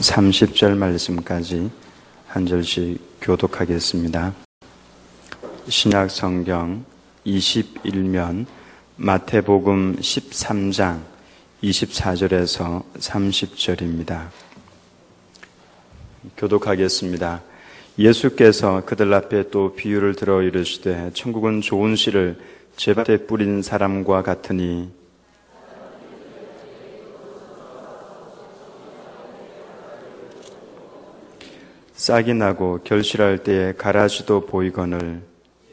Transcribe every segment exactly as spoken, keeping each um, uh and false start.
삼십 절 말씀까지 한 절씩 교독하겠습니다. 신약 성경 이십일 면 마태복음 십삼 장 이십사 절에서 삼십 절입니다. 교독하겠습니다. 예수께서 그들 앞에 또 비유를 들어 이르시되 천국은 좋은 씨를 제밭에 뿌린 사람과 같으니 싹이 나고 결실할 때에 가라지도 보이거늘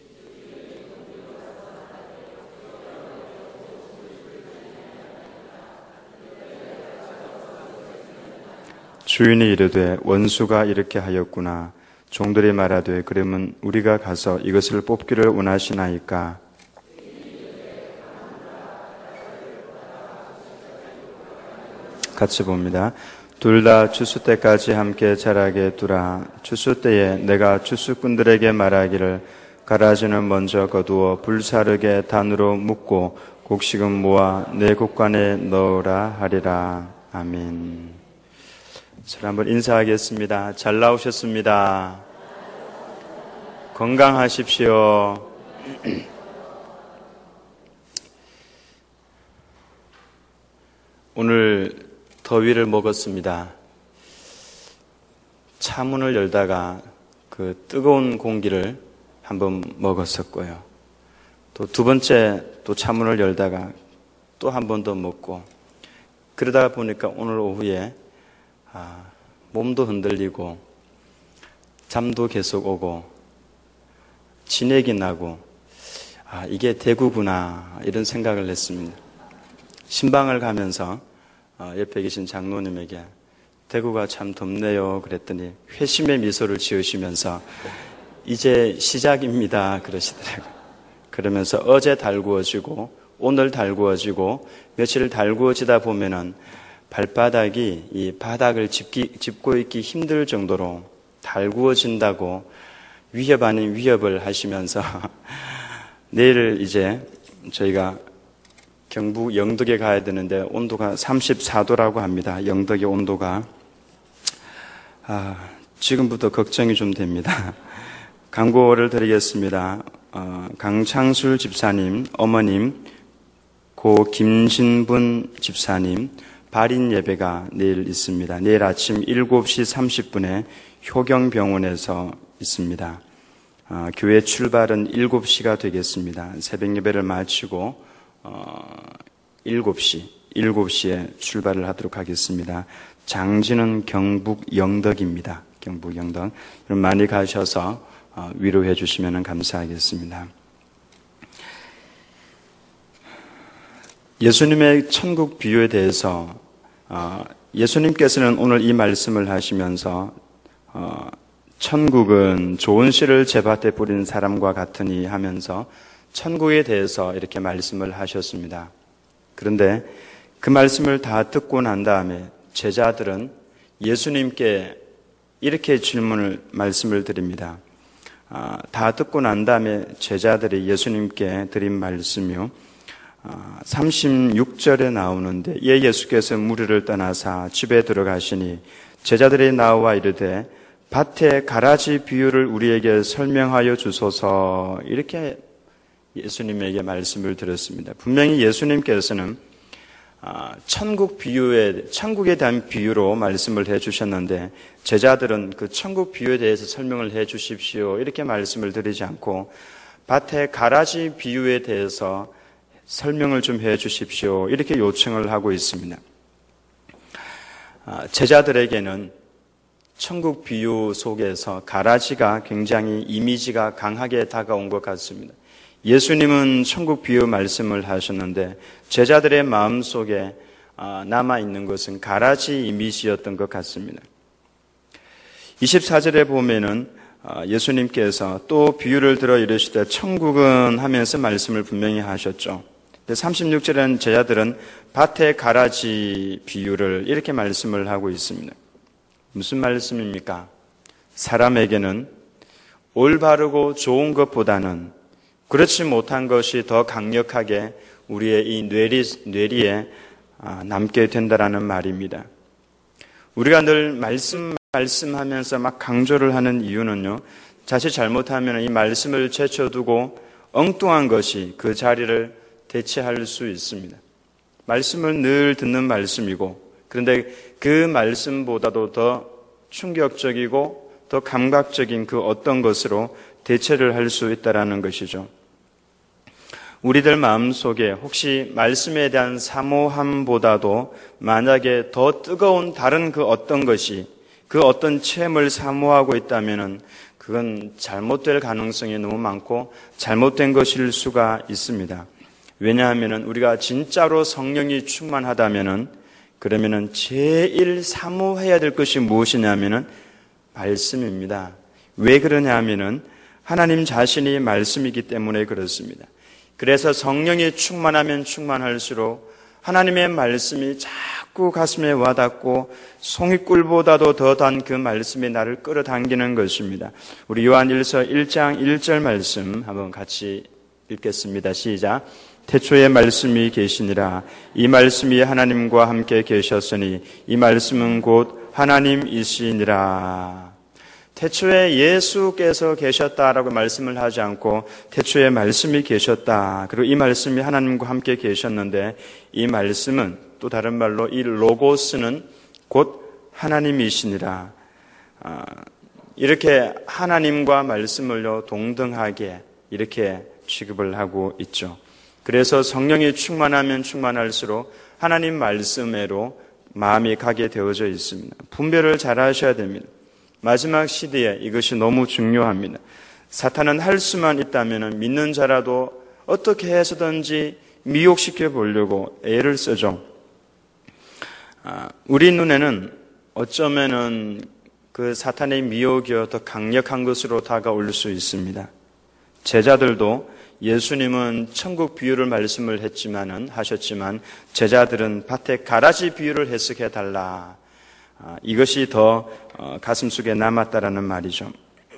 주인이 이르되 원수가 이렇게 하였구나. 종들이 말하되 그러면 우리가 가서 이것을 뽑기를 원하시나이까. 같이 봅니다. 둘 다 추수 때까지 함께 자라게 두라. 추수 때에 내가 추수꾼들에게 말하기를 가라지는 먼저 거두어 불사르게 단으로 묶고 곡식은 모아 내 곡간에 넣으라 하리라. 아멘. 저를 한번 인사하겠습니다. 잘 나오셨습니다. 건강하십시오. 오늘 더위를 먹었습니다. 차문을 열다가 그 뜨거운 공기를 한번 먹었었고요. 또 두 번째 또 차문을 열다가 또 한 번 더 먹고 그러다 보니까 오늘 오후에 아, 몸도 흔들리고 잠도 계속 오고 진액이 나고 아, 이게 대구구나 이런 생각을 했습니다. 신방을 가면서 어, 옆에 계신 장로님에게 대구가 참 덥네요 그랬더니 회심의 미소를 지으시면서 이제 시작입니다 그러시더라고요. 그러면서 어제 달구어지고 오늘 달구어지고 며칠 달구어지다 보면은 발바닥이 이 바닥을 짚기, 짚고 있기 힘들 정도로 달구어진다고 위협 아닌 위협을 하시면서 내일 이제 저희가 경북 영덕에 가야 되는데 온도가 삼십사 도라고 합니다. 영덕의 온도가. 아, 지금부터 걱정이 좀 됩니다. 광고를 드리겠습니다. 어, 강창술 집사님, 어머님, 고 김신분 집사님 발인 예배가 내일 있습니다. 내일 아침 일곱 시 삼십 분에 효경병원에서 있습니다. 어, 교회 출발은 일곱 시가 되겠습니다. 새벽 예배를 마치고 어, 일곱 시, 일곱 시에 출발을 하도록 하겠습니다. 장지는 경북 영덕입니다. 경북 영덕. 그럼 많이 가셔서 어, 위로해 주시면 감사하겠습니다. 예수님의 천국 비유에 대해서 어, 예수님께서는 오늘 이 말씀을 하시면서 어, 천국은 좋은 씨를 제밭에 뿌린 사람과 같으니 하면서 천국에 대해서 이렇게 말씀을 하셨습니다. 그런데 그 말씀을 다 듣고 난 다음에 제자들은 예수님께 이렇게 질문을 말씀을 드립니다. 아, 다 듣고 난 다음에 제자들이 예수님께 드린 말씀이요. 아, 삼십육 절에 나오는데 예 예수께서 무리를 떠나사 집에 들어가시니 제자들이 나와 이르되 밭의 가라지 비유를 우리에게 설명하여 주소서 이렇게 예수님에게 말씀을 드렸습니다. 분명히 예수님께서는 천국 비유에, 천국에 대한 비유로 말씀을 해 주셨는데 제자들은 그 천국 비유에 대해서 설명을 해 주십시오 이렇게 말씀을 드리지 않고 밭의 가라지 비유에 대해서 설명을 좀 해 주십시오 이렇게 요청을 하고 있습니다. 제자들에게는 천국 비유 속에서 가라지가 굉장히 이미지가 강하게 다가온 것 같습니다. 예수님은 천국 비유 말씀을 하셨는데 제자들의 마음속에 남아있는 것은 가라지 이미지였던 것 같습니다. 이십사 절에 보면은 예수님께서 또 비유를 들어 이르시되 천국은 하면서 말씀을 분명히 하셨죠. 삼십육 절에는 제자들은 밭의 가라지 비유를 이렇게 말씀을 하고 있습니다. 무슨 말씀입니까? 사람에게는 올바르고 좋은 것보다는 그렇지 못한 것이 더 강력하게 우리의 이 뇌리, 뇌리에 남게 된다라는 말입니다. 우리가 늘 말씀, 말씀하면서 막 강조를 하는 이유는요, 자칫 잘못하면 이 말씀을 제쳐두고 엉뚱한 것이 그 자리를 대체할 수 있습니다. 말씀을 늘 듣는 말씀이고, 그런데 그 말씀보다도 더 충격적이고 더 감각적인 그 어떤 것으로 대체를 할 수 있다는 것이죠. 우리들 마음속에 혹시 말씀에 대한 사모함보다도 만약에 더 뜨거운 다른 그 어떤 것이, 그 어떤 체험을 사모하고 있다면 그건 잘못될 가능성이 너무 많고 잘못된 것일 수가 있습니다. 왜냐하면 우리가 진짜로 성령이 충만하다면 그러면은 제일 사모해야 될 것이 무엇이냐면은 말씀입니다. 왜 그러냐 하면은 하나님 자신이 말씀이기 때문에 그렇습니다. 그래서 성령이 충만하면 충만할수록 하나님의 말씀이 자꾸 가슴에 와닿고 송이꿀보다도 더 단 그 말씀이 나를 끌어당기는 것입니다. 우리 요한일서 일 장 일 절 말씀 한번 같이 읽겠습니다. 시작. 태초에 말씀이 계시니라. 이 말씀이 하나님과 함께 계셨으니 이 말씀은 곧 하나님이시니라. 태초에 예수께서 계셨다라고 말씀을 하지 않고 태초에 말씀이 계셨다. 그리고 이 말씀이 하나님과 함께 계셨는데 이 말씀은 또 다른 말로 이 로고스는 곧 하나님이시니라. 아, 이렇게 하나님과 말씀을요 동등하게 이렇게 취급을 하고 있죠. 그래서 성령이 충만하면 충만할수록 하나님 말씀으로 마음이 가게 되어져 있습니다. 분별을 잘 하셔야 됩니다. 마지막 시대에 이것이 너무 중요합니다. 사탄은 할 수만 있다면 믿는 자라도 어떻게 해서든지 미혹시켜 보려고 애를 쓰죠. 아, 우리 눈에는 어쩌면은 그 사탄의 미혹이 더 강력한 것으로 다가올 수 있습니다. 제자들도 예수님은 천국 비유를 말씀을 했지만은 하셨지만 제자들은 밭에 가라지 비유를 해석해 달라. 아, 이것이 더 어, 가슴속에 남았다라는 말이죠.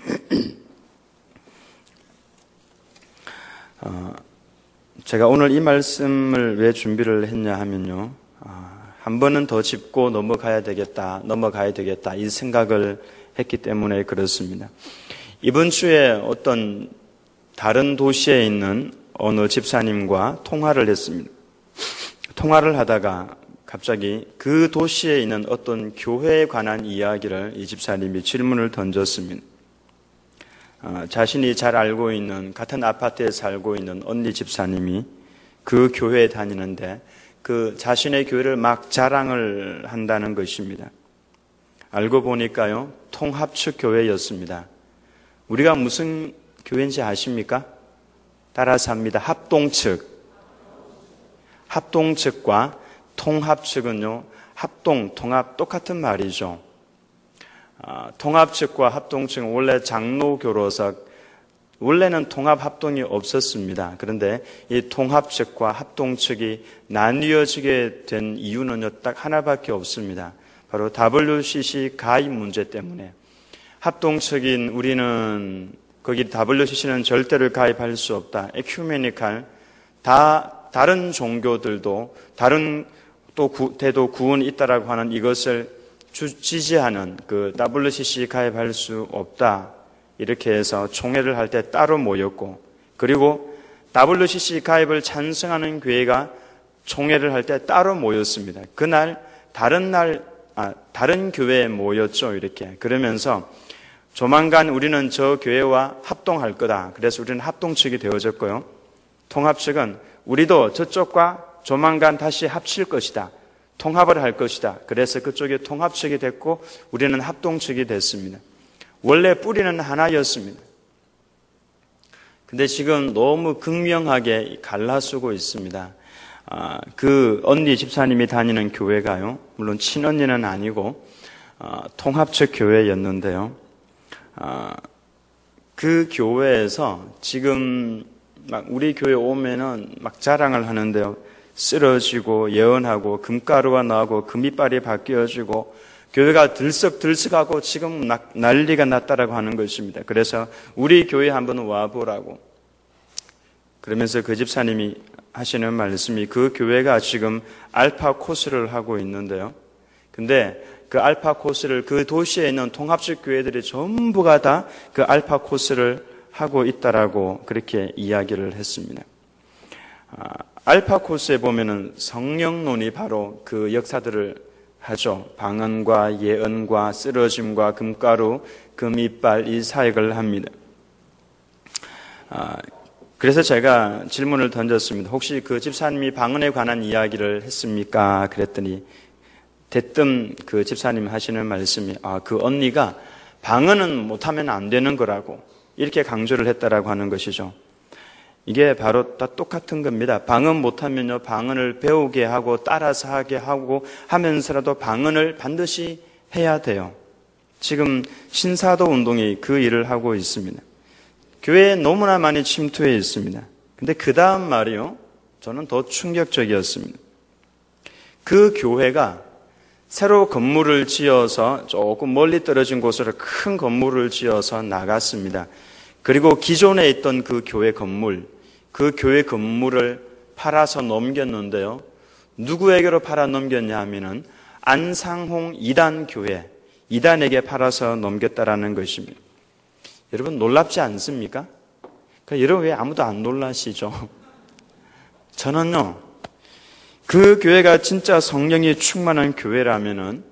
어, 제가 오늘 이 말씀을 왜 준비를 했냐 하면요, 아, 한 번은 더 짚고 넘어가야 되겠다, 넘어가야 되겠다 이 생각을 했기 때문에 그렇습니다. 이번 주에 어떤 다른 도시에 있는 어느 집사님과 통화를 했습니다. 통화를 하다가 갑자기 그 도시에 있는 어떤 교회에 관한 이야기를 이 집사님이 질문을 던졌습니다. 어, 자신이 잘 알고 있는 같은 아파트에 살고 있는 언니 집사님이 그 교회에 다니는데 그 자신의 교회를 막 자랑을 한다는 것입니다. 알고 보니까요, 통합측 교회였습니다. 우리가 무슨 교회인지 아십니까? 따라서 합니다. 합동측. 합동측과 통합측은요, 합동, 통합 똑같은 말이죠. 아, 통합측과 합동측은 원래 장로교로서 원래는 통합 합동이 없었습니다. 그런데 이 통합측과 합동측이 나뉘어지게 된 이유는요, 딱 하나밖에 없습니다. 바로 더블유씨씨 가입 문제 때문에. 합동측인 우리는 거기 더블유씨씨는 절대로 가입할 수 없다. 에큐메니칼, 다 다른 종교들도 다른 또 구, 대도 구원이 있다라고 하는 이것을 주, 지지하는 그 더블유씨씨 가입할 수 없다. 이렇게 해서 총회를 할 때 따로 모였고, 그리고 더블유씨씨 가입을 찬성하는 교회가 총회를 할 때 따로 모였습니다. 그날 다른 날 아, 다른 교회에 모였죠. 이렇게 그러면서 조만간 우리는 저 교회와 합동할 거다. 그래서 우리는 합동측이 되어졌고요. 통합측은 우리도 저쪽과 조만간 다시 합칠 것이다. 통합을 할 것이다. 그래서 그쪽이 통합측이 됐고 우리는 합동측이 됐습니다. 원래 뿌리는 하나였습니다. 근데 지금 너무 극명하게 갈라서고 있습니다. 아, 그 언니 집사님이 다니는 교회가요, 물론 친언니는 아니고 아, 통합측 교회였는데요. 아, 그 교회에서 지금 막 우리 교회 오면은 막 자랑을 하는데요. 쓰러지고 예언하고 금가루가 나오고 금이빨이 바뀌어지고 교회가 들썩들썩하고 지금 난리가 났다라고 하는 것입니다. 그래서 우리 교회 한번 와보라고. 그러면서 그 집사님이 하시는 말씀이 그 교회가 지금 알파 코스를 하고 있는데요. 근데 그 알파 코스를 그 도시에 있는 통합식 교회들이 전부가 다 그 알파 코스를 하고 있다라고 그렇게 이야기를 했습니다. 아, 알파 코스에 보면은 성령론이 바로 그 역사들을 하죠. 방언과 예언과 쓰러짐과 금가루, 금이빨 이 사역을 합니다. 아, 그래서 제가 질문을 던졌습니다. 혹시 그 집사님이 방언에 관한 이야기를 했습니까? 그랬더니 대뜸 그 집사님 하시는 말씀이 아, 그 언니가 방언은 못하면 안 되는 거라고 이렇게 강조를 했다라고 하는 것이죠. 이게 바로 다 똑같은 겁니다. 방언 못하면요, 방언을 배우게 하고 따라서 하게 하고 하면서라도 방언을 반드시 해야 돼요. 지금 신사도 운동이 그 일을 하고 있습니다. 교회에 너무나 많이 침투해 있습니다. 근데 그 다음 말이요, 저는 더 충격적이었습니다. 그 교회가 새로 건물을 지어서 조금 멀리 떨어진 곳으로 큰 건물을 지어서 나갔습니다. 그리고 기존에 있던 그 교회 건물, 그 교회 건물을 팔아서 넘겼는데요. 누구에게로 팔아 넘겼냐 하면은 안상홍 이단 교회, 이단에게 팔아서 넘겼다라는 것입니다. 여러분 놀랍지 않습니까? 그러니까 여러분 왜 아무도 안 놀라시죠? 저는요, 그 교회가 진짜 성령이 충만한 교회라면은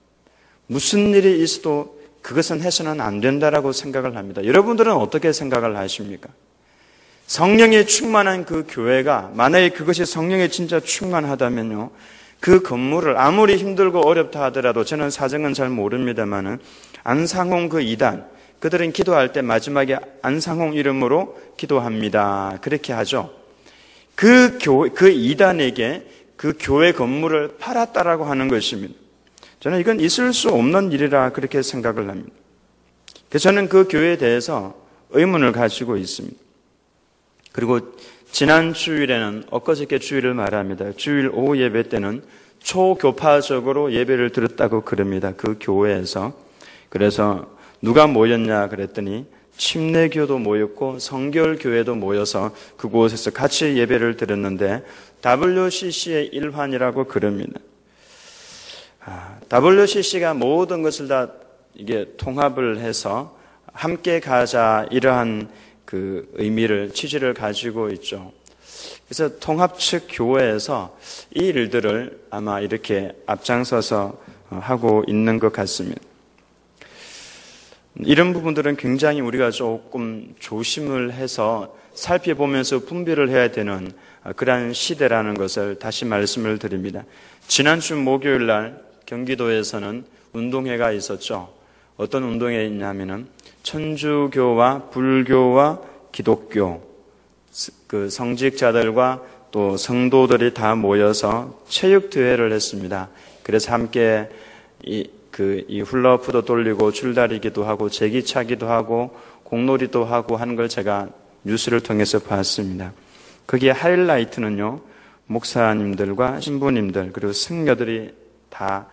무슨 일이 있어도 그것은 해서는 안 된다라고 생각을 합니다. 여러분들은 어떻게 생각을 하십니까? 성령이 충만한 그 교회가 만약에 그것이 성령이 진짜 충만하다면요, 그 건물을 아무리 힘들고 어렵다 하더라도 저는 사정은 잘 모릅니다만은 안상홍 그 이단, 그들은 기도할 때 마지막에 안상홍 이름으로 기도합니다. 그렇게 하죠. 그 교회, 그 이단에게 그 교회 건물을 팔았다라고 하는 것입니다. 저는 이건 있을 수 없는 일이라 그렇게 생각을 합니다. 그래서 저는 그 교회에 대해서 의문을 가지고 있습니다. 그리고 지난 주일에는 엊그저께 주일을 말합니다. 주일 오후 예배 때는 초교파적으로 예배를 드렸다고 그럽니다. 그 교회에서. 그래서 누가 모였냐 그랬더니 침례교도 모였고 성결교회도 모여서 그곳에서 같이 예배를 드렸는데 더블유씨씨의 일환이라고 그럽니다. 아, 더블유씨씨가 모든 것을 다 이게 통합을 해서 함께 가자 이러한 그 의미를 취지를 가지고 있죠. 그래서 통합 측 교회에서 이 일들을 아마 이렇게 앞장서서 하고 있는 것 같습니다. 이런 부분들은 굉장히 우리가 조금 조심을 해서 살펴보면서 분별을 해야 되는 그러한 시대라는 것을 다시 말씀을 드립니다. 지난주 목요일 날 경기도에서는 운동회가 있었죠. 어떤 운동회 있냐면은 천주교와 불교와 기독교 그 성직자들과 또 성도들이 다 모여서 체육 대회를 했습니다. 그래서 함께 이 그 이 훌라후프도 돌리고 줄다리기도 하고 제기차기도 하고 공놀이도 하고 하는 걸 제가 뉴스를 통해서 봤습니다. 거기에 하이라이트는요, 목사님들과 신부님들 그리고 승려들이 다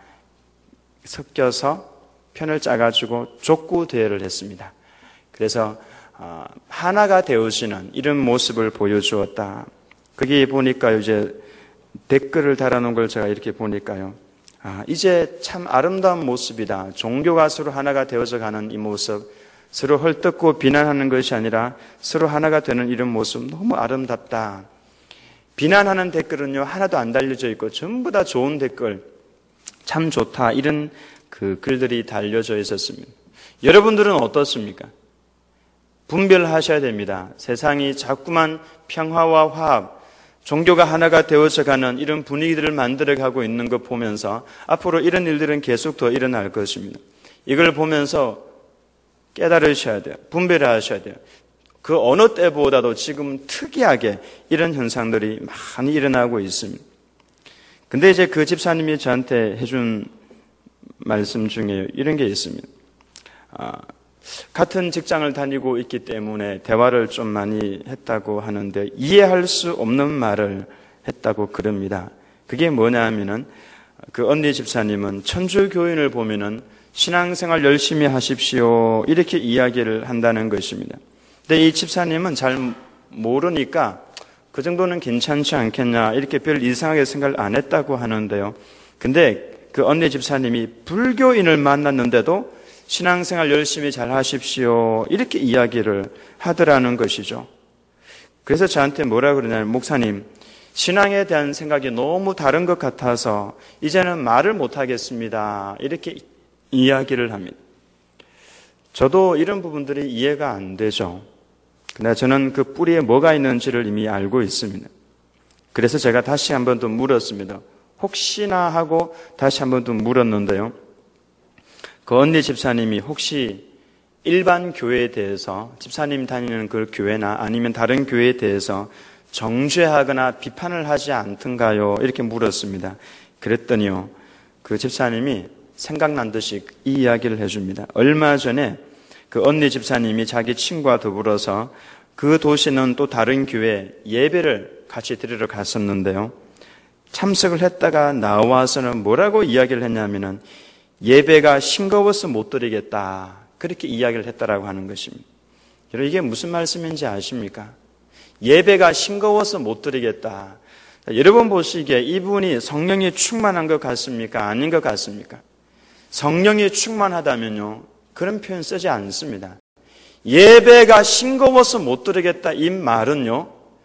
섞여서 편을 짜가지고 족구 대회를 했습니다. 그래서 하나가 되어지는 이런 모습을 보여주었다. 거기 보니까 이제 댓글을 달아놓은 걸 제가 이렇게 보니까요. 아, 이제 참 아름다운 모습이다. 종교가 서로 하나가 되어져 가는 이 모습, 서로 헐뜯고 비난하는 것이 아니라 서로 하나가 되는 이런 모습 너무 아름답다. 비난하는 댓글은요, 하나도 안 달려져 있고 전부 다 좋은 댓글, 참 좋다. 이런 그 글들이 달려져 있었습니다. 여러분들은 어떻습니까? 분별하셔야 됩니다. 세상이 자꾸만 평화와 화합, 종교가 하나가 되어져 가는 이런 분위기들을 만들어가고 있는 것 보면서 앞으로 이런 일들은 계속 더 일어날 것입니다. 이걸 보면서 깨달으셔야 돼요. 분별하셔야 돼요. 그 어느 때보다도 지금 특이하게 이런 현상들이 많이 일어나고 있습니다. 근데 이제 그 집사님이 저한테 해준 말씀 중에 이런 게 있습니다. 아, 같은 직장을 다니고 있기 때문에 대화를 좀 많이 했다고 하는데 이해할 수 없는 말을 했다고 그럽니다. 그게 뭐냐 하면은 그 언니 집사님은 천주교인을 보면은 신앙생활 열심히 하십시오 이렇게 이야기를 한다는 것입니다. 근데 이 집사님은 잘 모르니까 그 정도는 괜찮지 않겠냐 이렇게 별 이상하게 생각을 안 했다고 하는데요. 근데 그 언니 집사님이 불교인을 만났는데도 신앙생활 열심히 잘 하십시오 이렇게 이야기를 하더라는 것이죠. 그래서 저한테 뭐라 그러냐면, 목사님, 신앙에 대한 생각이 너무 다른 것 같아서 이제는 말을 못하겠습니다 이렇게 이야기를 합니다. 저도 이런 부분들이 이해가 안 되죠. 근데 저는 그 뿌리에 뭐가 있는지를 이미 알고 있습니다. 그래서 제가 다시 한 번 더 물었습니다. 혹시나 하고 다시 한 번 더 물었는데요. 그 언니 집사님이 혹시 일반 교회에 대해서, 집사님 다니는 그 교회나 아니면 다른 교회에 대해서 정죄하거나 비판을 하지 않던가요? 이렇게 물었습니다. 그랬더니요, 그 집사님이 생각난 듯이 이 이야기를 해줍니다. 얼마 전에 그 언니 집사님이 자기 친구와 더불어서 그 도시는 또 다른 교회 예배를 같이 드리러 갔었는데요. 참석을 했다가 나와서는 뭐라고 이야기를 했냐면은 예배가 싱거워서 못 드리겠다 그렇게 이야기를 했다라고 하는 것입니다. 여러분, 이게 무슨 말씀인지 아십니까? 예배가 싱거워서 못 드리겠다. 여러분 보시기에 이분이 성령이 충만한 것 같습니까? 아닌 것 같습니까? 성령이 충만하다면요, 그런 표현 쓰지 않습니다. 예배가 싱거워서 못 드리겠다 이 말은요,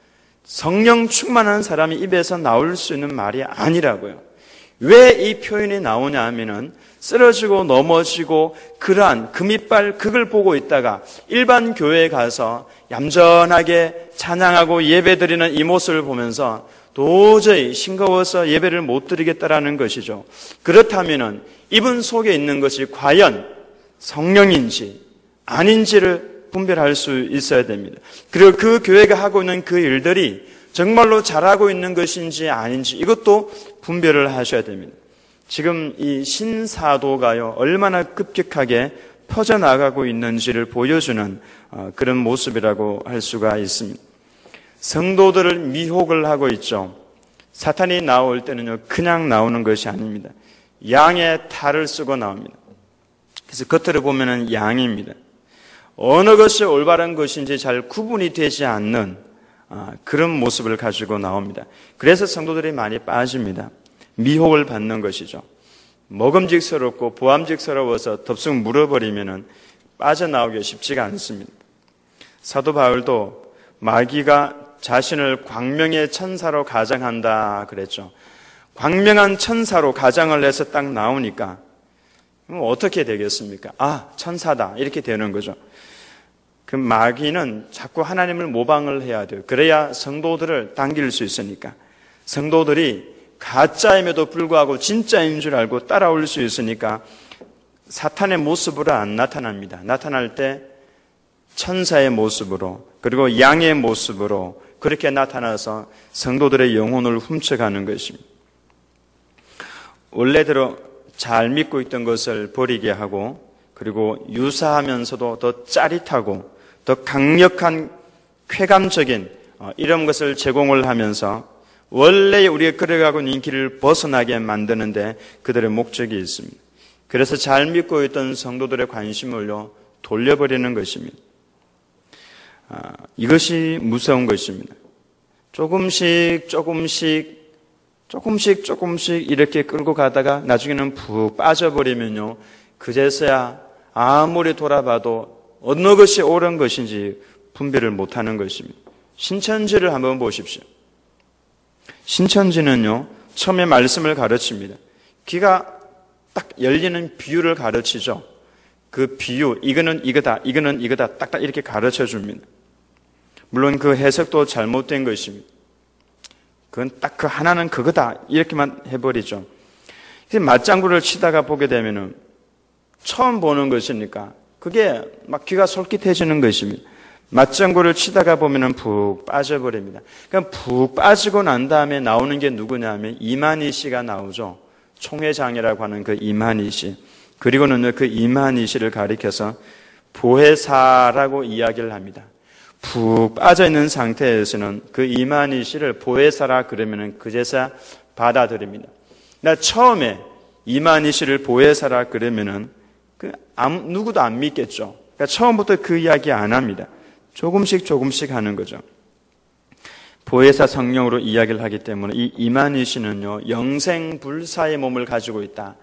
성령 충만한 사람이 입에서 나올 수 있는 말이 아니라고요. 왜 이 표현이 나오냐 하면은 쓰러지고 넘어지고 그러한 금이빨 극을 보고 있다가 일반 교회에 가서 얌전하게 찬양하고 예배드리는 이 모습을 보면서 도저히 싱거워서 예배를 못 드리겠다라는 것이죠. 그렇다면은 이분 속에 있는 것이 과연 성령인지 아닌지를 분별할 수 있어야 됩니다. 그리고 그 교회가 하고 있는 그 일들이 정말로 잘하고 있는 것인지 아닌지 이것도 분별을 하셔야 됩니다. 지금 이 신사도가요, 얼마나 급격하게 퍼져나가고 있는지를 보여주는 그런 모습이라고 할 수가 있습니다. 성도들을 미혹을 하고 있죠. 사탄이 나올 때는요, 그냥 나오는 것이 아닙니다. 양의 탈을 쓰고 나옵니다. 그래서 겉으로 보면은 양입니다. 어느 것이 올바른 것인지 잘 구분이 되지 않는 그런 모습을 가지고 나옵니다. 그래서 성도들이 많이 빠집니다. 미혹을 받는 것이죠. 먹음직스럽고 보암직스러워서 덥석 물어버리면은 빠져나오기 쉽지가 않습니다. 사도 바울도 마귀가 자신을 광명의 천사로 가장한다 그랬죠. 광명한 천사로 가장을 해서 딱 나오니까 어떻게 되겠습니까? 아, 천사다 이렇게 되는 거죠. 그 마귀는 자꾸 하나님을 모방을 해야 돼요. 그래야 성도들을 당길 수 있으니까. 성도들이 가짜임에도 불구하고 진짜인 줄 알고 따라올 수 있으니까 사탄의 모습으로 안 나타납니다. 나타날 때 천사의 모습으로 그리고 양의 모습으로 그렇게 나타나서 성도들의 영혼을 훔쳐가는 것입니다. 원래대로 잘 믿고 있던 것을 버리게 하고 그리고 유사하면서도 더 짜릿하고 더 강력한 쾌감적인 이런 것을 제공을 하면서 원래 우리가 걸어가고 있는 길을 벗어나게 만드는데 그들의 목적이 있습니다. 그래서 잘 믿고 있던 성도들의 관심을요 돌려버리는 것입니다. 아, 이것이 무서운 것입니다. 조금씩 조금씩 조금씩 조금씩 이렇게 끌고 가다가 나중에는 푹 빠져버리면요 그제서야 아무리 돌아봐도 어느 것이 옳은 것인지 분별을 못하는 것입니다. 신천지를 한번 보십시오. 신천지는요 처음에 말씀을 가르칩니다. 귀가 딱 열리는 비유를 가르치죠. 그 비유, 이거는 이거다, 이거는 이거다 딱딱 이렇게 가르쳐 줍니다. 물론 그 해석도 잘못된 것입니다. 그건 딱 그 하나는 그거다 이렇게만 해버리죠. 맞장구를 치다가 보게 되면은 처음 보는 것이니까 그게 막 귀가 솔깃해지는 것입니다. 맞장구를 치다가 보면은 푹 빠져버립니다. 그럼 푹 빠지고 난 다음에 나오는 게 누구냐 하면 이만희 씨가 나오죠. 총회장이라고 하는 그 이만희 씨. 그리고는 그 이만희 씨를 가리켜서 보혜사라고 이야기를 합니다. 푹 빠져있는 상태에서는 그 이만희 씨를 보혜사라 그러면은 그제서 받아들입니다. 나 처음에 이만희 씨를 보혜사라 그러면은 그 아무, 누구도 안 믿겠죠. 그러니까 처음부터 그 이야기 안 합니다. 조금씩 조금씩 하는 거죠. 보혜사 성령으로 이야기를 하기 때문에 이 이만희 씨는요 영생불사의 몸을 가지고 있다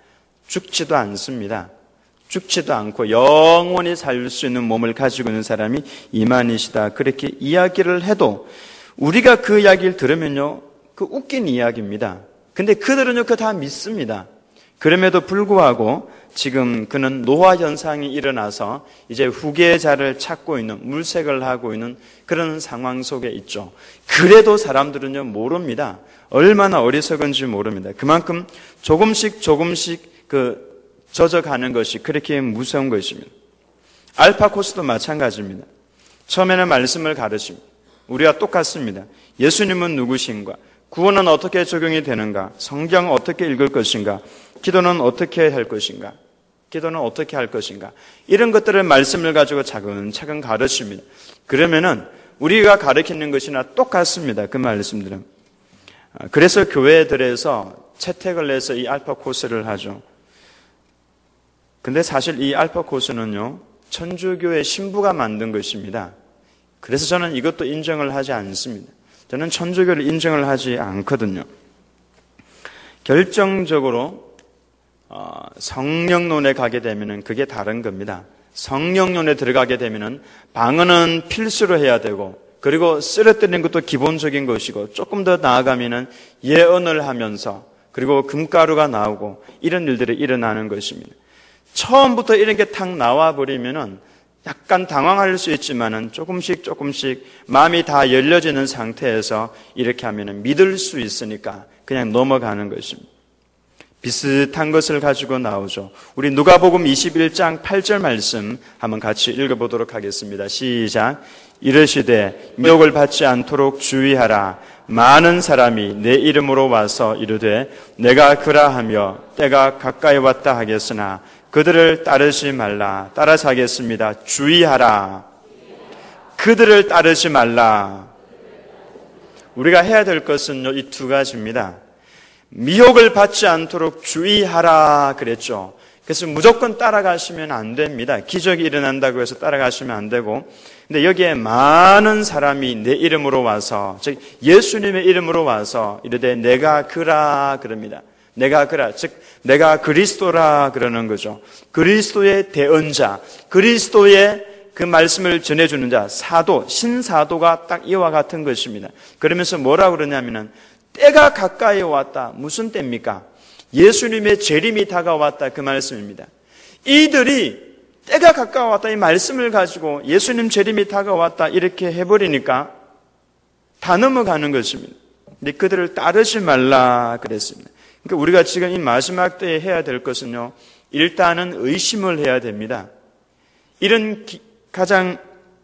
죽지도 않습니다. 죽지도 않고 영원히 살 수 있는 몸을 가지고 있는 사람이 이만희시다. 그렇게 이야기를 해도 우리가 그 이야기를 들으면요, 그 웃긴 이야기입니다. 근데 그들은요, 그거 다 믿습니다. 그럼에도 불구하고 지금 그는 노화 현상이 일어나서 이제 후계자를 찾고 있는, 물색을 하고 있는 그런 상황 속에 있죠. 그래도 사람들은요, 모릅니다. 얼마나 어리석은지 모릅니다. 그만큼 조금씩 조금씩 그 젖어가는 것이 그렇게 무서운 것입니다. 알파 코스도 마찬가지입니다. 처음에는 말씀을 가르칩니다. 우리와 똑같습니다. 예수님은 누구신가? 구원은 어떻게 적용이 되는가? 성경은 어떻게 읽을 것인가? 기도는 어떻게 할 것인가? 기도는 어떻게 할 것인가? 이런 것들을 말씀을 가지고 차근차근 가르칩니다. 그러면은 우리가 가르치는 것이나 똑같습니다. 그 말씀들은. 그래서 교회들에서 채택을 해서 이 알파 코스를 하죠. 근데 사실 이 알파 코스는요, 천주교의 신부가 만든 것입니다. 그래서 저는 이것도 인정을 하지 않습니다. 저는 천주교를 인정을 하지 않거든요. 결정적으로 어, 성령론에 가게 되면은 그게 다른 겁니다. 성령론에 들어가게 되면은 방언은 필수로 해야 되고, 그리고 쓰러뜨리는 것도 기본적인 것이고, 조금 더 나아가면은 예언을 하면서, 그리고 금가루가 나오고 이런 일들이 일어나는 것입니다. 처음부터 이런 게 탁 나와버리면은 약간 당황할 수 있지만은 조금씩 조금씩 마음이 다 열려지는 상태에서 이렇게 하면은 믿을 수 있으니까 그냥 넘어가는 것입니다. 비슷한 것을 가지고 나오죠. 우리 누가복음 이십일 장 팔 절 말씀 한번 같이 읽어보도록 하겠습니다. 시작. 이르시되 미혹을 받지 않도록 주의하라. 많은 사람이 내 이름으로 와서 이르되 내가 그라하며 때가 가까이 왔다 하겠으나 그들을 따르지 말라. 따라서 하겠습니다. 주의하라. 그들을 따르지 말라. 우리가 해야 될 것은 이 두 가지입니다. 미혹을 받지 않도록 주의하라 그랬죠. 그래서 무조건 따라가시면 안 됩니다. 기적이 일어난다고 해서 따라가시면 안 되고, 근데 여기에 많은 사람이 내 이름으로 와서, 즉 예수님의 이름으로 와서 이르되 내가 그라 그럽니다. 내가 그라, 즉 내가 그리스도라 그러는 거죠. 그리스도의 대언자, 그리스도의 그 말씀을 전해주는 자, 사도, 신사도가 딱 이와 같은 것입니다. 그러면서 뭐라고 그러냐면은 때가 가까이 왔다. 무슨 때입니까? 예수님의 재림이 다가왔다. 그 말씀입니다. 이들이 때가 가까웠다 이 말씀을 가지고 예수님 재림이 다가왔다 이렇게 해버리니까 다 넘어가는 것입니다. 근데 그들을 따르지 말라 그랬습니다. 그러니까 우리가 지금 이 마지막 때에 해야 될 것은요, 일단은 의심을 해야 됩니다. 이런 기, 가장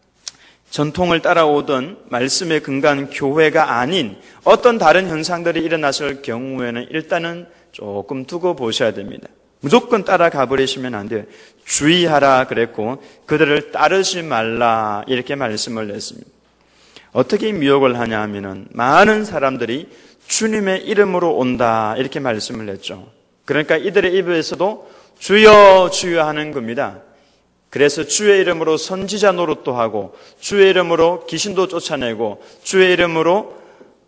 전통을 따라오던 말씀에 근거한 교회가 아닌 어떤 다른 현상들이 일어났을 경우에는 일단은 조금 두고 보셔야 됩니다. 무조건 따라가 버리시면 안 돼요. 주의하라 그랬고 그들을 따르지 말라 이렇게 말씀을 했습니다. 어떻게 미혹을 하냐 하면은 많은 사람들이 주님의 이름으로 온다 이렇게 말씀을 했죠. 그러니까 이들의 입에서도 주여 주여 하는 겁니다. 그래서 주의 이름으로 선지자 노릇도 하고 주의 이름으로 귀신도 쫓아내고 주의 이름으로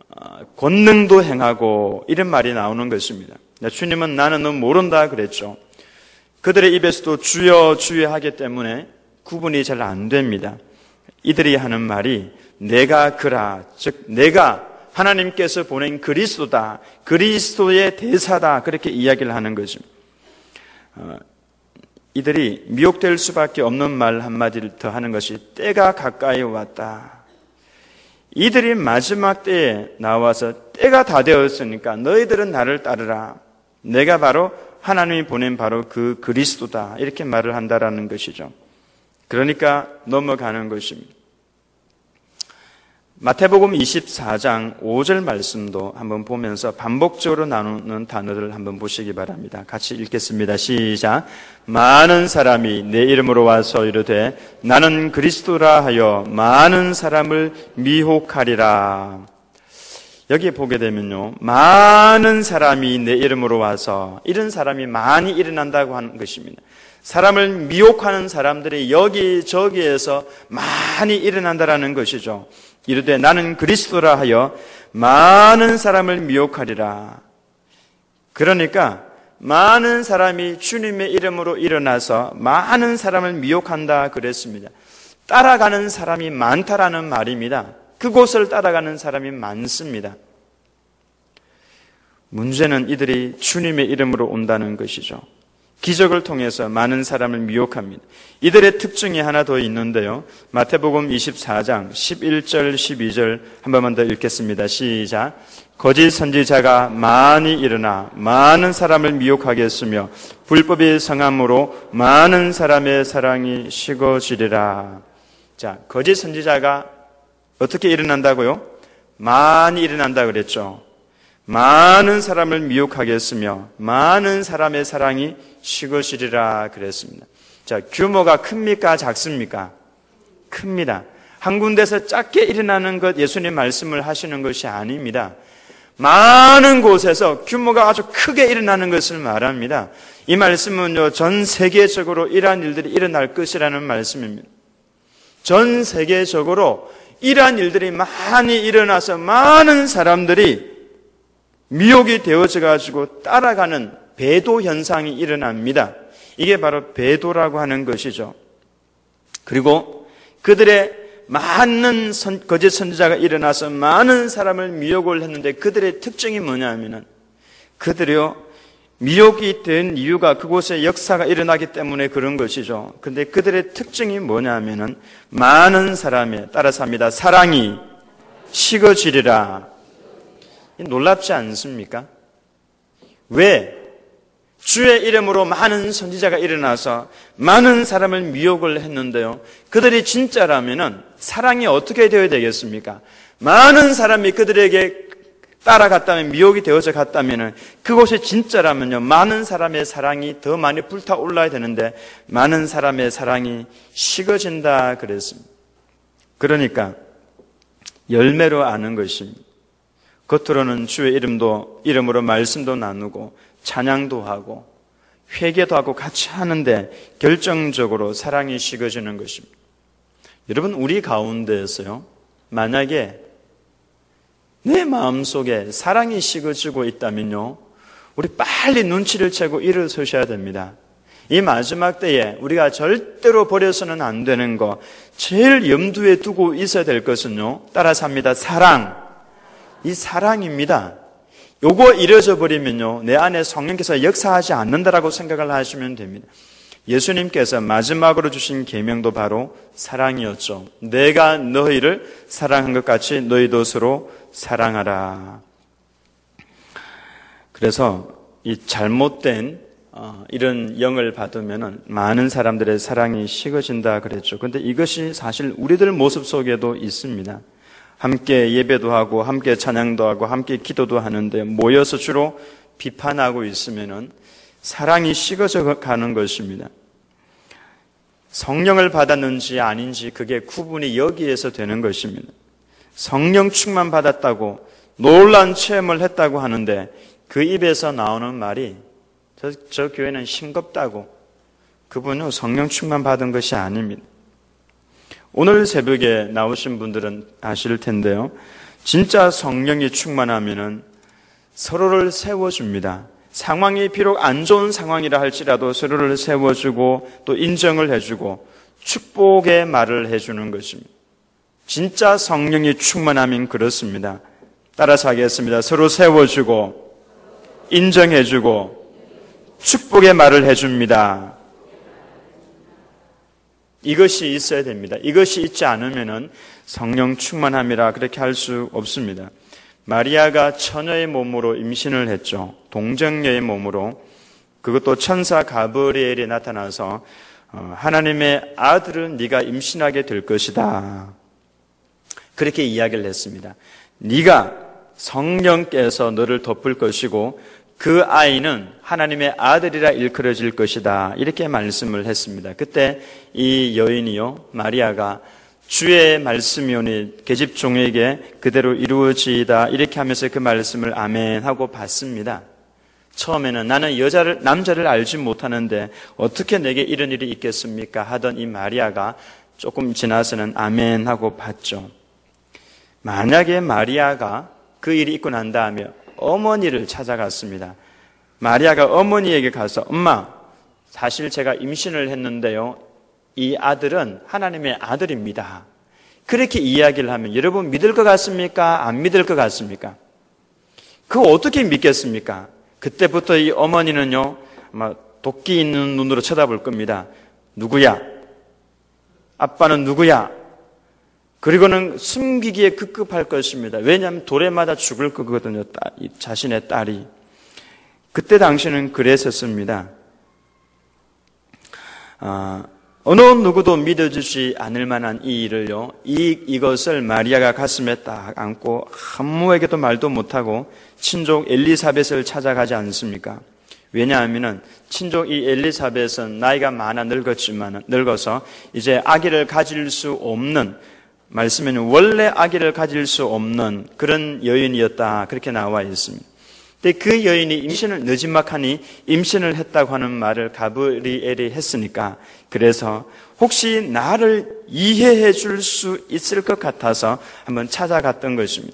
권능도 행하고 이런 말이 나오는 것입니다. 주님은 나는 너 모른다 그랬죠. 그들의 입에서도 주여 주여 하기 때문에 구분이 잘 안 됩니다. 이들이 하는 말이 내가 그라, 즉 내가 하나님께서 보낸 그리스도다, 그리스도의 대사다 그렇게 이야기를 하는 거죠. 어, 이들이 미혹될 수밖에 없는 말 한마디를 더 하는 것이 때가 가까이 왔다. 이들이 마지막 때에 나와서 때가 다 되었으니까 너희들은 나를 따르라. 내가 바로 하나님이 보낸 바로 그 그리스도다. 이렇게 말을 한다라는 것이죠. 그러니까 넘어가는 것입니다. 마태복음 이십사 장 오 절 말씀도 한번 보면서 반복적으로 나누는 단어들을 한번 보시기 바랍니다. 같이 읽겠습니다. 시작. 많은 사람이 내 이름으로 와서 이르되 나는 그리스도라 하여 많은 사람을 미혹하리라. 여기에 보게 되면요, 많은 사람이 내 이름으로 와서, 이런 사람이 많이 일어난다고 하는 것입니다. 사람을 미혹하는 사람들이 여기저기에서 많이 일어난다라는 것이죠. 이르되 나는 그리스도라 하여 많은 사람을 미혹하리라. 그러니까 많은 사람이 주님의 이름으로 일어나서 많은 사람을 미혹한다 그랬습니다. 따라가는 사람이 많다라는 말입니다. 그곳을 따라가는 사람이 많습니다. 문제는 이들이 주님의 이름으로 온다는 것이죠. 기적을 통해서 많은 사람을 미혹합니다. 이들의 특징이 하나 더 있는데요. 마태복음 이십사 장 십일 절 십이 절 한 번만 더 읽겠습니다. 시작. 거짓 선지자가 많이 일어나 많은 사람을 미혹하게 했으며 불법이 성함으로 많은 사람의 사랑이 식어지리라. 자, 거짓 선지자가 어떻게 일어난다고요? 많이 일어난다 그랬죠. 많은 사람을 미혹하게 했으며 많은 사람의 사랑이 식어지리라 그랬습니다. 자, 규모가 큽니까? 작습니까? 큽니다. 한 군데서 작게 일어나는 것 예수님 말씀을 하시는 것이 아닙니다. 많은 곳에서 규모가 아주 크게 일어나는 것을 말합니다. 이 말씀은요, 전 세계적으로 이러한 일들이 일어날 것이라는 말씀입니다. 전 세계적으로 이러한 일들이 많이 일어나서 많은 사람들이 미혹이 되어져 가지고 따라가는 배도 현상이 일어납니다. 이게 바로 배도라고 하는 것이죠. 그리고 그들의 많은 선, 거짓 선지자가 일어나서 많은 사람을 미혹을 했는데 그들의 특징이 뭐냐면은 그들이요 미혹이 된 이유가 그곳에 역사가 일어나기 때문에 그런 것이죠. 근데 그들의 특징이 뭐냐면은 많은 사람에 따라서 합니다. 사랑이 식어지리라. 놀랍지 않습니까? 왜? 주의 이름으로 많은 선지자가 일어나서 많은 사람을 미혹을 했는데요. 그들이 진짜라면은 사랑이 어떻게 되어야 되겠습니까? 많은 사람이 그들에게 따라갔다면, 미혹이 되어져 갔다면은 그곳이 진짜라면요. 많은 사람의 사랑이 더 많이 불타올라야 되는데 많은 사람의 사랑이 식어진다 그랬습니다. 그러니까 열매로 아는 것입니다. 겉으로는 주의 이름도, 이름으로 말씀도 나누고 찬양도 하고 회개도 하고 같이 하는데 결정적으로 사랑이 식어지는 것입니다. 여러분, 우리 가운데에서요, 만약에 내 마음속에 사랑이 식어지고 있다면요, 우리 빨리 눈치를 채고 일어서셔야 됩니다. 이 마지막 때에 우리가 절대로 버려서는 안 되는 거, 제일 염두에 두고 있어야 될 것은요, 따라서 합니다. 사랑. 이 사랑입니다. 요거 잃어져 버리면요, 내 안에 성령께서 역사하지 않는다라고 생각을 하시면 됩니다. 예수님께서 마지막으로 주신 계명도 바로 사랑이었죠. 내가 너희를 사랑한 것 같이 너희도 서로 사랑하라. 그래서 이 잘못된 어, 이런 영을 받으면 많은 사람들의 사랑이 식어진다 그랬죠. 그런데 이것이 사실 우리들 모습 속에도 있습니다. 함께 예배도 하고 함께 찬양도 하고 함께 기도도 하는데 모여서 주로 비판하고 있으면은 사랑이 식어져 가는 것입니다. 성령을 받았는지 아닌지 그게 구분이 여기에서 되는 것입니다. 성령 충만 받았다고 놀라운 체험을 했다고 하는데 그 입에서 나오는 말이 저, 저 교회는 싱겁다고, 그분은 성령 충만 받은 것이 아닙니다. 오늘 새벽에 나오신 분들은 아실 텐데요. 진짜 성령이 충만하면은 서로를 세워줍니다. 상황이 비록 안 좋은 상황이라 할지라도 서로를 세워주고 또 인정을 해주고 축복의 말을 해주는 것입니다. 진짜 성령이 충만하면 그렇습니다. 따라서 하겠습니다. 서로 세워주고 인정해주고 축복의 말을 해줍니다. 이것이 있어야 됩니다. 이것이 있지 않으면은 성령 충만함이라 그렇게 할 수 없습니다. 마리아가 처녀의 몸으로 임신을 했죠. 동정녀의 몸으로. 그것도 천사 가브리엘이 나타나서 하나님의 아들은 네가 임신하게 될 것이다. 그렇게 이야기를 했습니다. 네가 성령께서 너를 덮을 것이고 그 아이는 하나님의 아들이라 일컬어질 것이다. 이렇게 말씀을 했습니다. 그때 이 여인이요, 마리아가 주의 말씀이 오니 계집종에게 그대로 이루어지이다. 이렇게 하면서 그 말씀을 아멘 하고 받습니다. 처음에는 나는 여자를, 남자를 알지 못하는데 어떻게 내게 이런 일이 있겠습니까? 하던 이 마리아가 조금 지나서는 아멘 하고 받죠. 만약에 마리아가 그 일이 있고 난 다음에 어머니를 찾아갔습니다. 마리아가 어머니에게 가서 엄마, 사실 제가 임신을 했는데요, 이 아들은 하나님의 아들입니다. 그렇게 이야기를 하면 여러분 믿을 것 같습니까? 안 믿을 것 같습니까? 그거 어떻게 믿겠습니까? 그때부터 이 어머니는요, 아마 도끼 있는 눈으로 쳐다볼 겁니다. 누구야? 아빠는 누구야? 그리고는 숨기기에 급급할 것입니다. 왜냐하면 도래마다 죽을 거거든요, 딸, 자신의 딸이. 그때 당시는 그랬었습니다. 아, 어느 누구도 믿어주지 않을 만한 이 일을요, 이, 이것을 마리아가 가슴에 딱 안고 아무에게도 말도 못하고 친족 엘리사벳을 찾아가지 않습니까? 왜냐하면 친족 이 엘리사벳은 나이가 많아 늙었지만, 늙어서 이제 아기를 가질 수 없는, 말씀에는 원래 아기를 가질 수 없는 그런 여인이었다, 그렇게 나와 있습니다. 근데 그 여인이 임신을 늦지막하니 임신을 했다고 하는 말을 가브리엘이 했으니까, 그래서 혹시 나를 이해해 줄 수 있을 것 같아서 한번 찾아갔던 것입니다.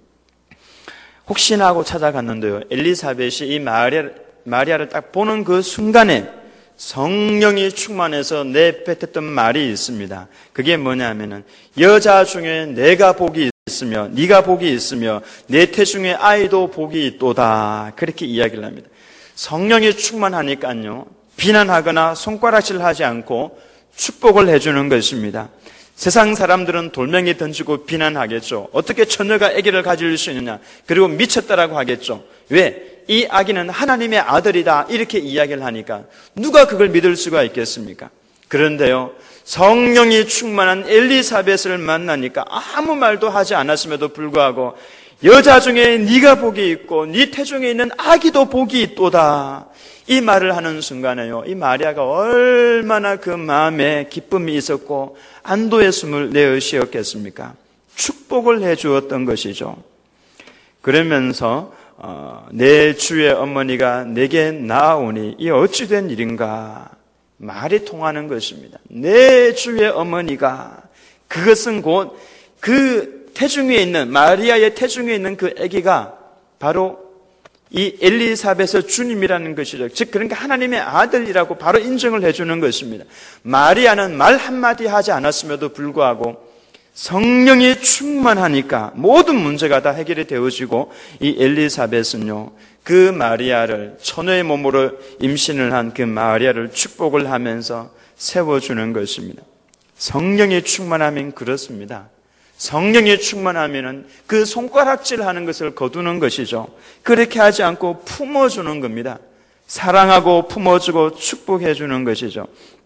혹시나 하고 찾아갔는데요, 엘리사벳이 이 마리아, 마리아를 딱 보는 그 순간에 성령이 충만해서 내뱉었던 말이 있습니다. 그게 뭐냐면은 여자 중에 내가 복이 있으며 네가 복이 있으며 내 태중의 아이도 복이 있도다, 그렇게 이야기를 합니다. 성령이 충만하니까요, 비난하거나 손가락질하지 않고 축복을 해주는 것입니다. 세상 사람들은 돌멩이 던지고 비난하겠죠. 어떻게 처녀가 아기를 가질 수 있느냐, 그리고 미쳤다라고 하겠죠. 왜? 이 아기는 하나님의 아들이다, 이렇게 이야기를 하니까 누가 그걸 믿을 수가 있겠습니까? 그런데요, 성령이 충만한 엘리사벳을 만나니까 아무 말도 하지 않았음에도 불구하고 여자 중에 네가 복이 있고 네 태중에 있는 아기도 복이 있도다, 이 말을 하는 순간에요, 이 마리아가 얼마나 그 마음에 기쁨이 있었고 안도의 숨을 내어 쉬었겠습니까? 축복을 해 주었던 것이죠. 그러면서 어, 내 주의 어머니가 내게 나아오니 이 어찌 된 일인가, 말이 통하는 것입니다. 내 주의 어머니가, 그것은 곧 그 태중에 있는, 마리아의 태중에 있는 그 아기가 바로 이 엘리사벳의 주님이라는 것이죠. 즉 그러니까 하나님의 아들이라고 바로 인정을 해주는 것입니다. 마리아는 말 한마디 하지 않았음에도 불구하고 성령이 충만하니까 모든 문제가 다 해결이 되어지고, 이 엘리사벳은요, 그 마리아를, 처녀의 몸으로 임신을 한 그 마리아를 축복을 하면서 세워주는 것입니다. 성령이 충만하면 그렇습니다. 성령이 충만하면 그 손가락질 하는 것을 거두는 것이죠. 그렇게 하지 않고 품어주는 겁니다. 사랑하고 품어주고 축복해주는 것이죠.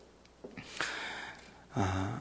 아,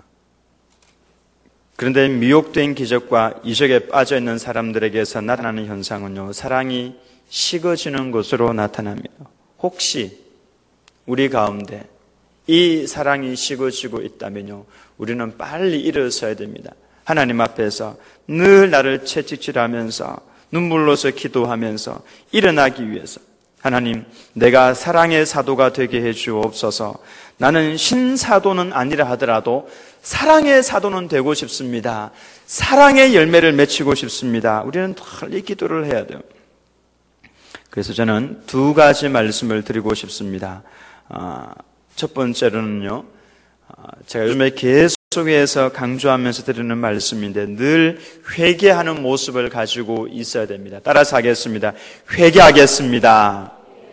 그런데 미혹된 기적과 이적에 빠져있는 사람들에게서 나타나는 현상은요, 사랑이 식어지는 것으로 나타납니다. 혹시 우리 가운데 이 사랑이 식어지고 있다면요, 우리는 빨리 일어서야 됩니다. 하나님 앞에서 늘 나를 채찍질하면서 눈물로서 기도하면서 일어나기 위해서, 하나님, 내가 사랑의 사도가 되게 해 주옵소서. 나는 신사도는 아니라 하더라도 사랑의 사도는 되고 싶습니다. 사랑의 열매를 맺히고 싶습니다. 우리는 빨리 기도를 해야 돼요. 그래서 저는 두 가지 말씀을 드리고 싶습니다. 첫 번째로는요, 제가 요즘에 계속해서 강조하면서 드리는 말씀인데, 늘 회개하는 모습을 가지고 있어야 됩니다. 따라서 하겠습니다. 회개하겠습니다.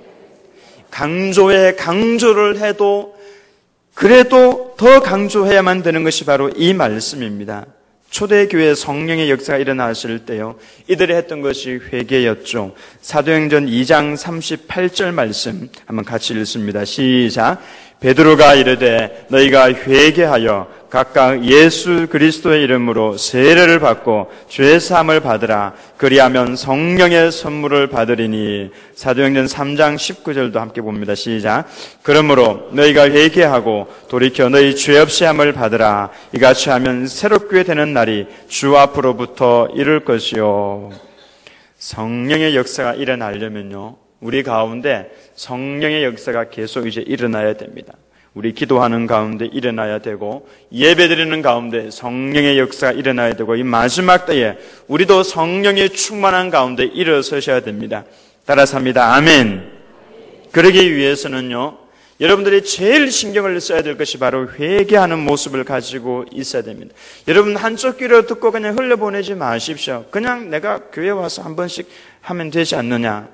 강조에 강조를 해도 그래도 더 강조해야만 되는 것이 바로 이 말씀입니다. 초대교회 성령의 역사가 일어나실 때요, 이들이 했던 것이 회개였죠. 사도행전 이 장 삼십팔 절 말씀 한번 같이 읽습니다. 시작. 베드로가 이르되 너희가 회개하여 각각 예수 그리스도의 이름으로 세례를 받고 죄 사함을 받으라. 그리하면 성령의 선물을 받으리니. 사도행전 삼 장 십구 절도 함께 봅니다. 시작. 그러므로 너희가 회개하고 돌이켜 너희 죄 없이 함을 받으라. 이같이 하면 새롭게 되는 날이 주 앞으로부터 이룰 것이요. 성령의 역사가 일어나려면요, 우리 가운데 성령의 역사가 계속 이제 일어나야 됩니다. 우리 기도하는 가운데 일어나야 되고, 예배드리는 가운데 성령의 역사가 일어나야 되고, 이 마지막 때에 우리도 성령이 충만한 가운데 일어서셔야 됩니다. 따라서 합니다. 아멘. 그러기 위해서는요, 여러분들이 제일 신경을 써야 될 것이 바로 회개하는 모습을 가지고 있어야 됩니다. 여러분 한쪽 귀로 듣고 그냥 흘려보내지 마십시오. 그냥 내가 교회 와서 한 번씩 하면 되지 않느냐.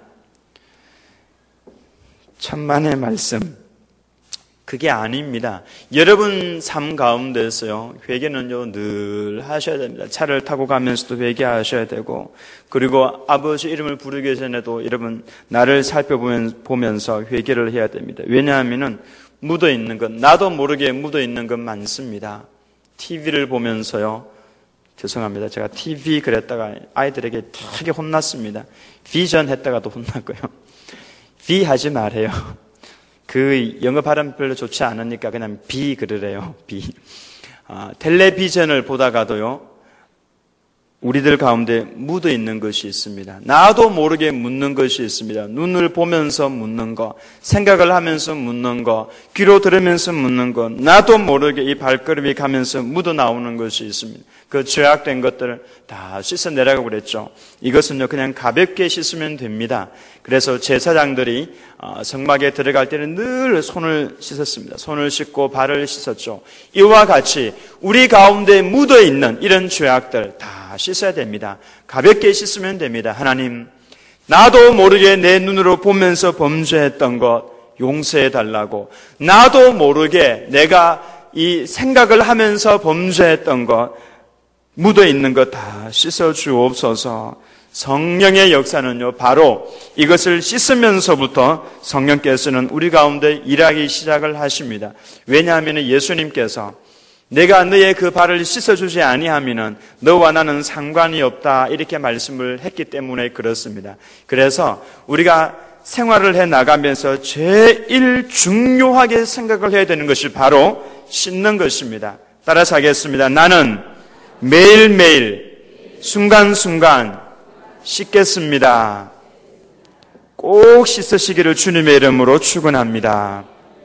천만의 말씀. 그게 아닙니다. 여러분 삶 가운데서요, 회개는요, 늘 하셔야 됩니다. 차를 타고 가면서도 회개하셔야 되고, 그리고 아버지 이름을 부르기 전에도 여러분, 나를 살펴보면서 회개를 해야 됩니다. 왜냐하면은, 묻어 있는 것, 나도 모르게 묻어 있는 것 많습니다. 티비를 보면서요, 죄송합니다. 제가 티비 그랬다가 아이들에게 되게 혼났습니다. 비전 했다가도 혼났고요. 비 하지 말아요. 그 영어 발음 별로 좋지 않으니까 그냥 비 그러래요. 비. 아, 텔레비전을 보다가도요, 우리들 가운데 묻어 있는 것이 있습니다. 나도 모르게 묻는 것이 있습니다. 눈을 보면서 묻는 거, 생각을 하면서 묻는 거, 귀로 들으면서 묻는 거, 나도 모르게 이 발걸음이 가면서 묻어 나오는 것이 있습니다. 그 죄악된 것들을 다 씻어내라고 그랬죠. 이것은요, 그냥 가볍게 씻으면 됩니다. 그래서 제사장들이 성막에 들어갈 때는 늘 손을 씻었습니다. 손을 씻고 발을 씻었죠. 이와 같이 우리 가운데 묻어 있는 이런 죄악들 다 씻어야 됩니다. 가볍게 씻으면 됩니다. 하나님, 나도 모르게 내 눈으로 보면서 범죄했던 것 용서해 달라고, 나도 모르게 내가 이 생각을 하면서 범죄했던 것, 묻어 있는 것 다 씻어 주옵소서. 성령의 역사는요, 바로 이것을 씻으면서부터 성령께서는 우리 가운데 일하기 시작을 하십니다. 왜냐하면 예수님께서 내가 너의 그 발을 씻어주지 아니하면은 너와 나는 상관이 없다, 이렇게 말씀을 했기 때문에 그렇습니다. 그래서 우리가 생활을 해 나가면서 제일 중요하게 생각을 해야 되는 것이 바로 씻는 것입니다. 따라서 하겠습니다. 나는 매일매일 순간순간 씻겠습니다. 꼭 씻으시기를 주님의 이름으로 축원합니다.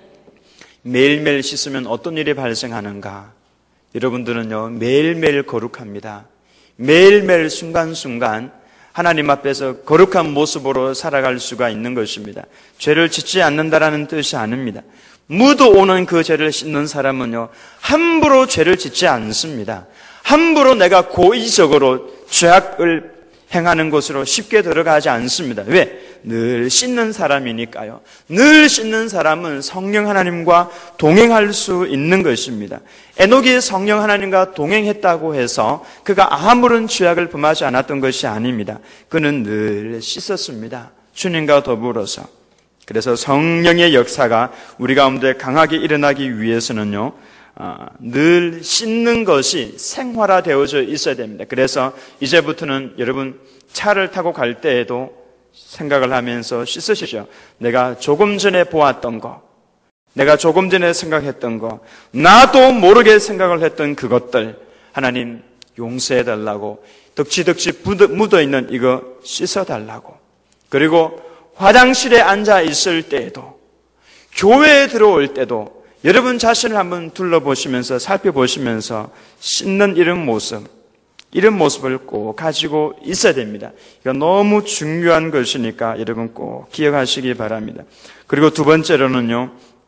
매일매일 씻으면 어떤 일이 발생하는가? 여러분들은요, 매일매일 거룩합니다. 매일매일 순간순간 하나님 앞에서 거룩한 모습으로 살아갈 수가 있는 것입니다. 죄를 짓지 않는다라는 뜻이 아닙니다. 묻어오는 그 죄를 씻는 사람은요, 함부로 죄를 짓지 않습니다. 함부로 내가 고의적으로 죄악을 행하는 곳으로 쉽게 들어가지 않습니다. 왜? 늘 씻는 사람이니까요. 늘 씻는 사람은 성령 하나님과 동행할 수 있는 것입니다. 에녹이 성령 하나님과 동행했다고 해서 그가 아무런 죄악을 범하지 않았던 것이 아닙니다. 그는 늘 씻었습니다. 주님과 더불어서. 그래서 성령의 역사가 우리 가운데 강하게 일어나기 위해서는요, 아, 늘 씻는 것이 생활화되어져 있어야 됩니다. 그래서 이제부터는 여러분 차를 타고 갈 때에도 생각을 하면서 씻으십시오. 내가 조금 전에 보았던 거, 내가 조금 전에 생각했던 거, 나도 모르게 생각을 했던 그것들 하나님 용서해달라고, 덕지덕지 묻어있는 이거 씻어달라고, 그리고 화장실에 앉아 있을 때에도, 교회에 들어올 때도 여러분 자신을 한번 둘러보시면서 살펴보시면서 씻는 이런 모습, 이런 모습을 꼭 가지고 있어야 됩니다. 이거 너무 중요한 것이니까 여러분 꼭 기억하시기 바랍니다. 그리고 두 번째로는요,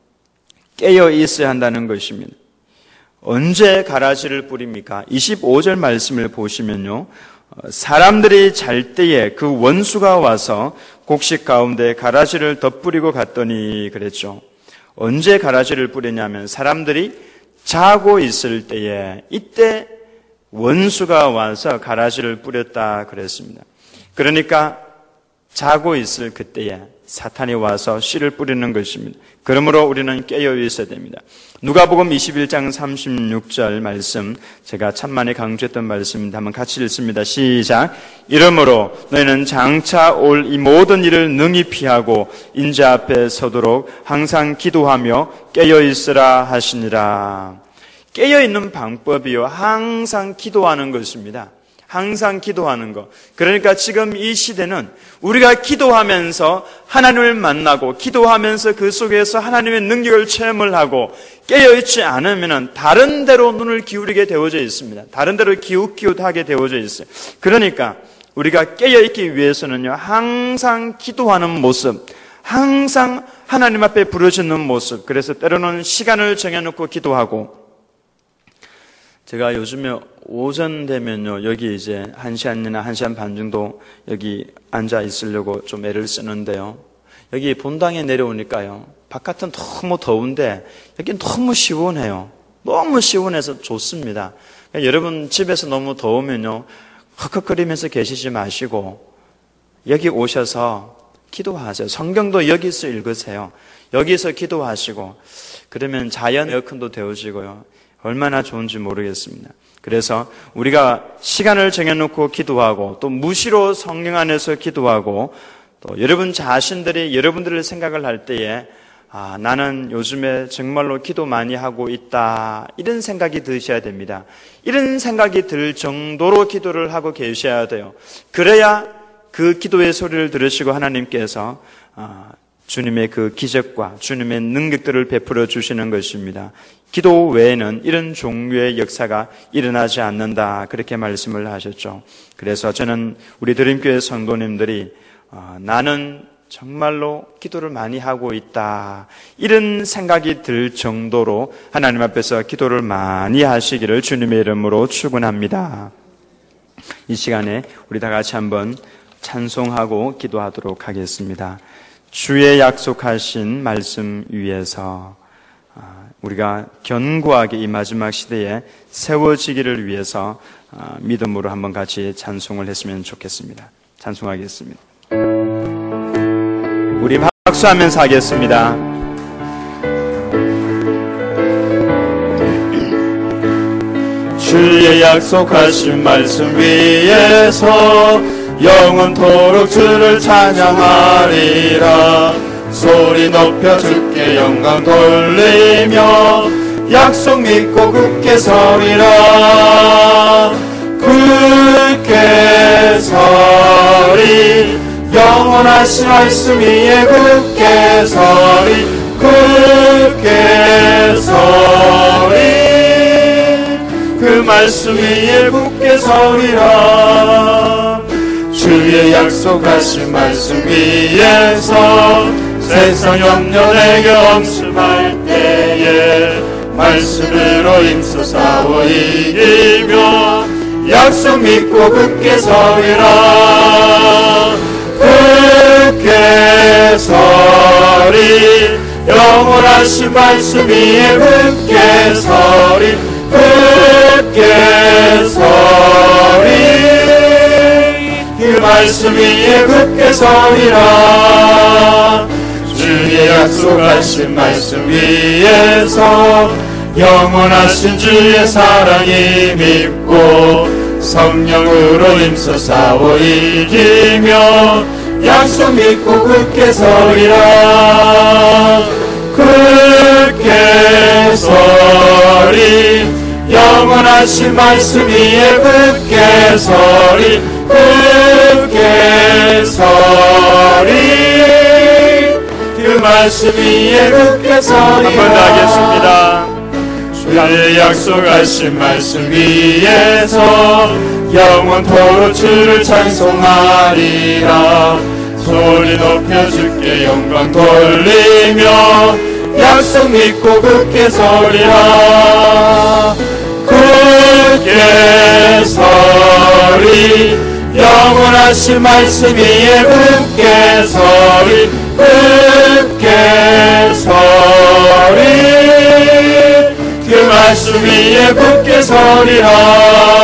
깨어 있어야 한다는 것입니다. 언제 가라지를 뿌립니까? 이십오 절 말씀을 보시면요, 사람들이 잘 때에 그 원수가 와서 곡식 가운데 가라지를 덧뿌리고 갔더니 그랬죠. 언제 가라지를 뿌리냐면 사람들이 자고 있을 때에, 이때 원수가 와서 가라지를 뿌렸다 그랬습니다. 그러니까 자고 있을 그때에 사탄이 와서 씨를 뿌리는 것입니다. 그러므로 우리는 깨어 있어야 됩니다. 누가복음 이십일 장 삼십육 절 말씀, 제가 천만에 강조했던 말씀입니다. 한번 같이 읽습니다. 시작. 이러므로 너희는 장차 올 이 모든 일을 능히 피하고 인자 앞에 서도록 항상 기도하며 깨어 있으라 하시니라. 깨어 있는 방법이요, 항상 기도하는 것입니다. 항상 기도하는 것. 그러니까 지금 이 시대는 우리가 기도하면서 하나님을 만나고 기도하면서 그 속에서 하나님의 능력을 체험을 하고 깨어있지 않으면 다른 데로 눈을 기울이게 되어져 있습니다. 다른 데로 기웃기웃하게 되어져 있어요. 그러니까 우리가 깨어있기 위해서는요, 항상 기도하는 모습, 항상 하나님 앞에 부르짖는 모습. 그래서 때로는 시간을 정해놓고 기도하고, 제가 요즘에 오전 되면요, 여기 이제 한 시간이나 한 시간 반 정도 여기 앉아 있으려고 좀 애를 쓰는데요. 여기 본당에 내려오니까요, 바깥은 너무 더운데 여기 너무 시원해요. 너무 시원해서 좋습니다. 그러니까 여러분 집에서 너무 더우면요, 헉헉거리면서 계시지 마시고 여기 오셔서 기도하세요. 성경도 여기서 읽으세요. 여기서 기도하시고, 그러면 자연 에어컨도 데워지고요, 얼마나 좋은지 모르겠습니다. 그래서 우리가 시간을 정해놓고 기도하고, 또 무시로 성령 안에서 기도하고, 또 여러분 자신들이 여러분들의 생각을 할 때에 아, 나는 요즘에 정말로 기도 많이 하고 있다, 이런 생각이 드셔야 됩니다. 이런 생각이 들 정도로 기도를 하고 계셔야 돼요. 그래야 그 기도의 소리를 들으시고 하나님께서 아, 주님의 그 기적과 주님의 능력들을 베풀어 주시는 것입니다. 기도 외에는 이런 종류의 역사가 일어나지 않는다, 그렇게 말씀을 하셨죠. 그래서 저는 우리 드림교회 성도님들이 어, 나는 정말로 기도를 많이 하고 있다, 이런 생각이 들 정도로 하나님 앞에서 기도를 많이 하시기를 주님의 이름으로 축원합니다. 이 시간에 우리 다 같이 한번 찬송하고 기도하도록 하겠습니다. 주의 약속하신 말씀 위에서 우리가 견고하게 이 마지막 시대에 세워지기를 위해서 믿음으로 한번 같이 찬송을 했으면 좋겠습니다. 찬송하겠습니다. 우리 박수하면서 하겠습니다. 주의 약속하신 말씀 위에서 영원토록 주를 찬양하리라. 소리 높여 주께 영광 돌리며 약속 믿고 굳게 서리라. 굳게 서리, 영원하신 말씀 위에 굳게 서리. 굳게 서리, 그 말씀 위에 굳게 서리라. 주의 약속하신 말씀 위에서 세상 염려 내게 엄습할 때에 말씀으로 힘써 싸워 이기며 약속 믿고 굳게 서리라. 굳게 서리, 영원하신 말씀 위에 굳게 서리. 굳게 서리, 그 말씀 위에 굳게 서리라. 주의 약속하신 말씀 위에서 영원하신 주의 사랑이 믿고 성령으로 힘써 싸워 이기며 약속 믿고 굳게 서리라. 굳게 서리, 영원하신 말씀 위에 굳게 서리. 굳게 서리, 그 말씀 위에 굳게 서리라. 한번 더 하겠습니다. 주의 약속하신 말씀 위에서 영원토록 주를 찬송하리라. 소리 높여 주께 영광 돌리며 약속 믿고 굳게 서리라. 굳게 서리, 영원하신 말씀 위에 굳게 서리. 굳게 서리, 그 말씀 위에 굳게 서리라.